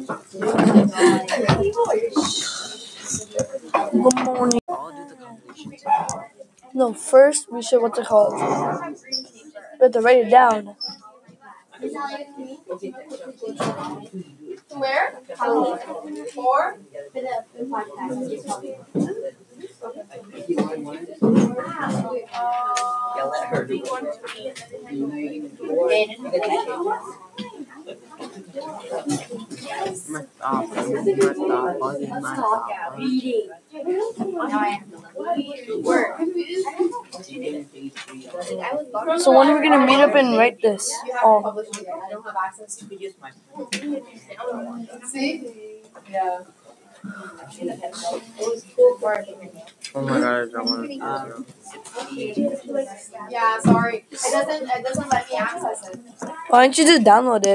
Good morning. I'll do the completion. No, first we should what's it called? We have to write it down. Where? 4? Yeah, let her do it. So when are we gonna meet up and write this? Oh, I don't have access to See? Yeah. Oh my god, I want to Yeah, sorry. It doesn't let me access it. why don't you just download it?